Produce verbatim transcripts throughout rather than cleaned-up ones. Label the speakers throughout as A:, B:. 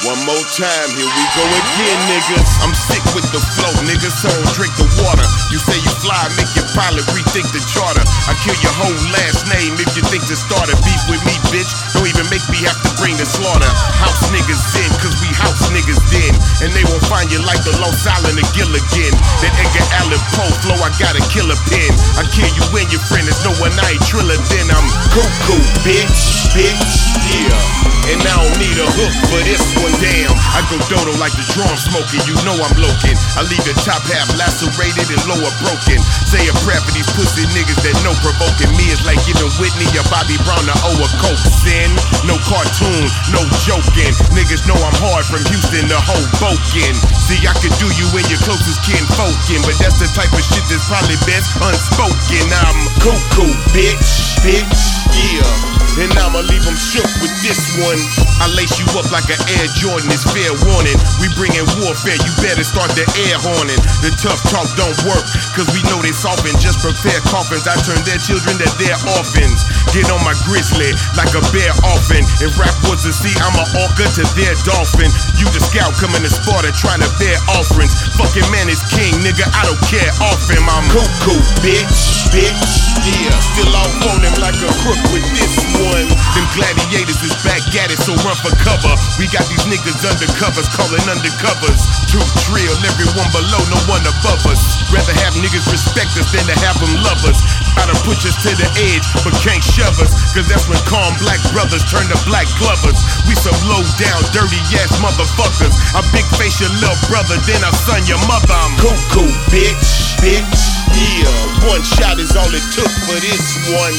A: One more time, here we go again, niggas. I'm sick with the flow, niggas, so don't drink the water. You say you fly, make your pilot rethink the charter. I kill your whole last name if you think to start a beef with me, bitch. Don't even make me have to bring the slaughter. House niggas in, cause we house niggas then. And they won't find you like the Long Island of Gilligan. That Edgar Allan Poe flow, I got a killer pen. I kill you and your friend, there's no one I ain't triller then. I'm cuckoo, bitch, bitch, yeah. And I don't need a hook for this one, damn. I go dodo like the drum smoking, you know I'm loking. I leave the top half lacerated and lower broken. Say a prayer for these pussy niggas that know provoking me is like giving Whitney or Bobby Brown to owe a coke sin. No cartoon, no joking. Niggas know I'm hard from Houston to Hoboken. See, I could do you and your closest kin folkin', but that's the type of shit that's probably best unspoken. I'm cuckoo, bitch, bitch, yeah. And I'ma leave them shook with this one. I lace you up like an Air Jordan, it's fair warning. We bringin' warfare, you better start the air horning. The tough talk don't work, cause we know they soften. Just prepare coffins, I turn their children to their orphans. Get on my grizzly like a bear often. If rap was a sea, I'm an orca to their dolphin. You the scout coming to Sparta trying to bear offerings. Fucking man is king, nigga, I don't care off him. I'm cuckoo, bitch, bitch, yeah. Still off on him like a crook with this one. Them gladiators is back at it, so run for cover. We got these niggas undercovers, calling undercovers. Two drill, everyone below, no one above us. Rather have niggas respect us than to have them love us. Gotta push us to the edge, but can't shove us. Cause that's when calm black brothers turn to black glovers. We some low down, dirty ass motherfuckers. I big face your little brother, then I son your mother. I'm cuckoo, bitch, bitch, yeah. One shot is all it took for this one.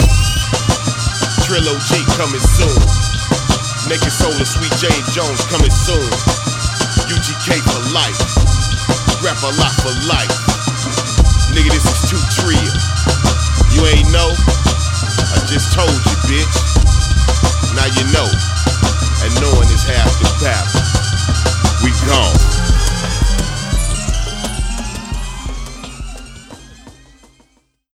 A: Trill O G coming soon. Naked Soul and Sweet Jane Jones coming soon. U G K for life. Rap a lot for life. Nigga, this is too trill. You ain't know? I just told you, bitch. Now you know. And knowing is half the battle. We gone.